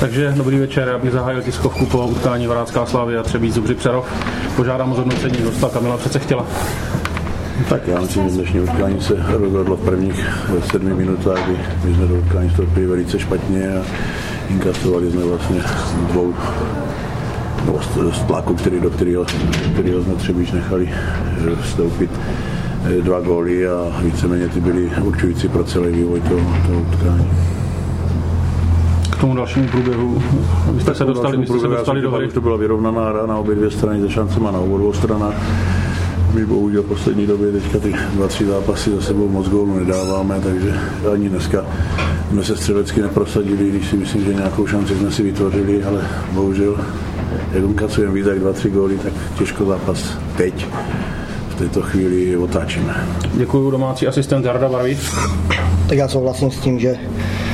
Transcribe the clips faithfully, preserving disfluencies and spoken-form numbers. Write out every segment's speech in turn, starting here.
Takže dobrý večer, abych zahájil tiskovku po utkání Horácká Slavia Třebíč-Zubři Přerov. Požádám o zhodnocení hosta Kamila Přecechtěla. Tak já myslím, že dnešní utkání se rozhodlo v prvních sedmi minutách, kdy my jsme do utkání vstoupili velice špatně a inkasovali jsme vlastně dvou z tlaku, který, do kterého, kterého jsme Třebíč nechali vstoupit dva góly a víceméně ty byly určující pro celý vývoj toho, toho utkání. K tomu dalšímu průběhu, vy jste se dostali, vy jste se dostali do hry. To byla vyrovnaná hra na obě dvě strany se šancema na obou stranách. My bohužel v poslední době teďka ty dva, tři zápasy za sebou moc gólu nedáváme, takže ani dneska jsme se střelecky neprosadili, když si myslím, že nějakou šanci jsme si vytvořili, ale bohužel, jak unkacujeme víc jak dva, tři góly, tak těžko zápas teď v této chvíli otáčíme. Děkuji, domácí asistent Jarda Barví. Tak já souhlasím s tím, že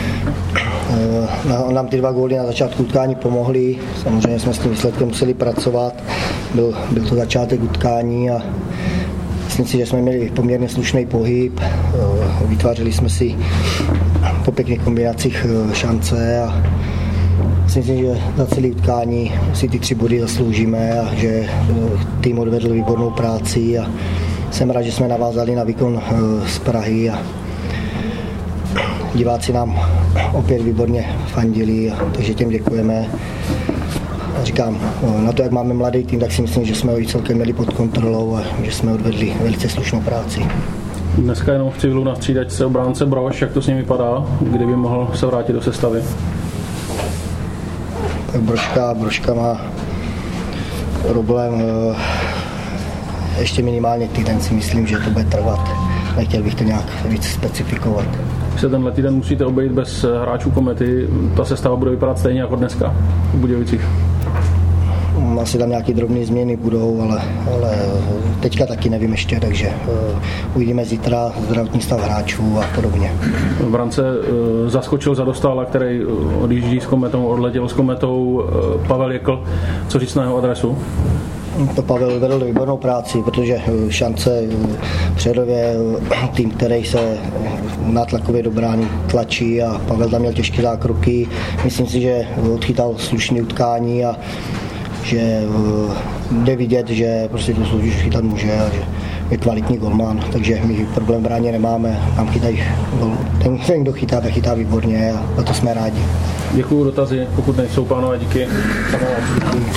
nám ty dva góly na začátku utkání pomohly. Samozřejmě jsme s tím výsledkem museli pracovat. Byl, byl to začátek utkání a myslím si, že jsme měli poměrně slušný pohyb. Vytvářeli jsme si po pěkných kombinacích šance a myslím si, že za celé utkání si ty tři body zasloužíme a že tým odvedl výbornou práci a jsem rád, že jsme navázali na výkon z Prahy a diváci nám opět výborně fandili, takže těm děkujeme. Říkám, na to, jak máme mladý tým, tak si myslím, že jsme ho i celkem měli pod kontrolou a že jsme odvedli velice slušnou práci. Dneska jenom v civilu na střídačce obránce Brož, jak to s ním vypadá, kdyby mohl se vrátit do sestavy? Tak Brožka, Brožka má problém ještě minimálně týden, si myslím, že to bude trvat. Nechtěl bych to nějak víc specifikovat. Se tenhle týden musíte obejít bez hráčů Komety, ta sestava bude vypadat stejně jako dneska v Budějovicích? Asi tam nějaké drobné změny budou, ale, ale teďka taky nevím ještě, takže uh, uvidíme zítra zdravotní stav hráčů a podobně. V brance uh, zaskočil za Dostála, který odjíždí s Kometou, odletěl s Kometou, uh, Pavel Jekl. Co říct na jeho adresu? To Pavel vedl výbornou práci, protože šance v Přerově tým, který se nátlakově do brány tlačí a Pavel tam měl těžké zákroky. Myslím si, že odchytal slušné utkání a že jde vidět, že prostě tu službu chytat může a že je kvalitní golman, takže my problém v bráně nemáme. Tam chytají, ten, ten, kdo chytá, tak chytá výborně a za to jsme rádi. Děkuju, dotazy, pokud nejsou, pánové, díky.